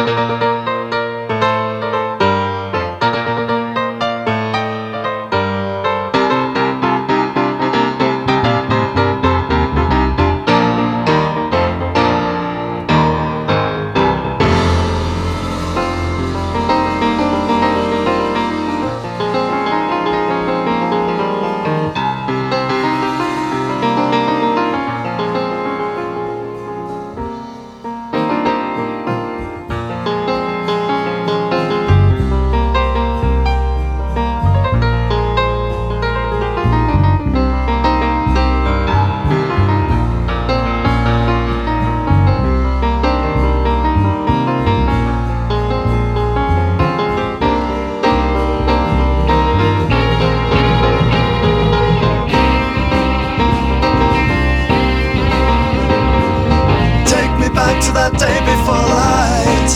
To that day before light,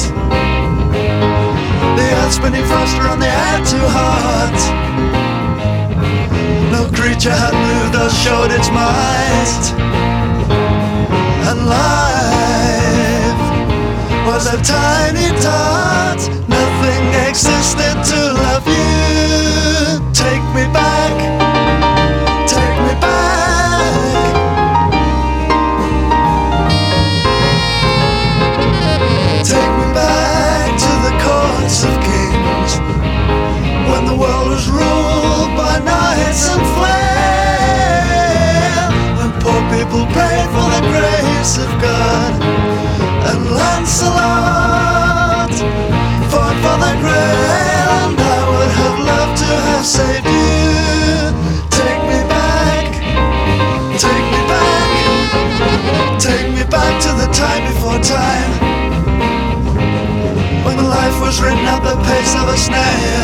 the earth spinning faster and the air too hot. No creature had moved or showed its might, and life was a tiny dot. Nothing existed to love you. Take me back, take me back. Take me back to the courts of kings, when the world was ruled by knights and flame, when poor people prayed for the grace of God, and Lancelot fought for the Grail, and I would have loved to have saved you. Take me back, take me back, take me back to the time before time, when life was written at the pace of a snail,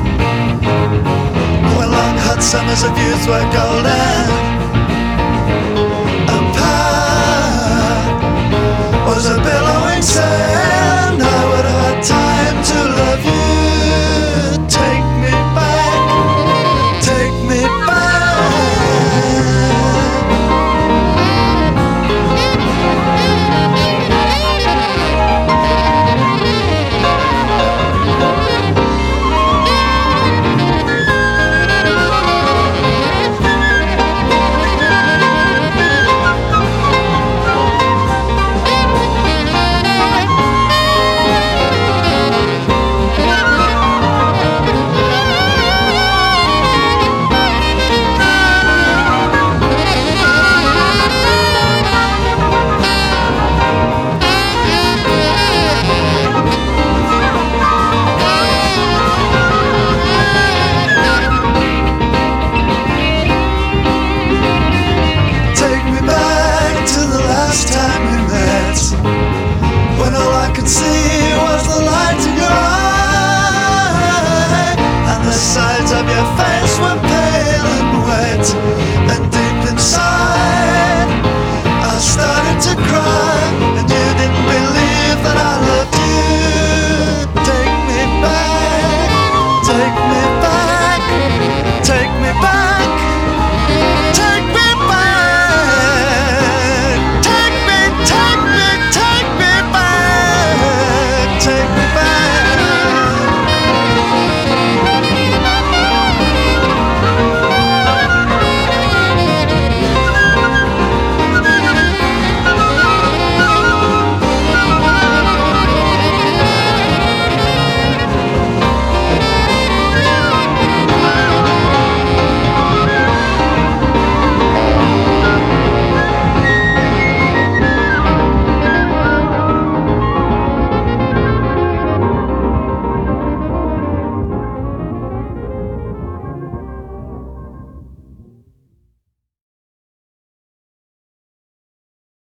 when long hot summers of youth were golden, and power was a billowing sail, and I would have had time to love you. Take me back, take me back. When all I could see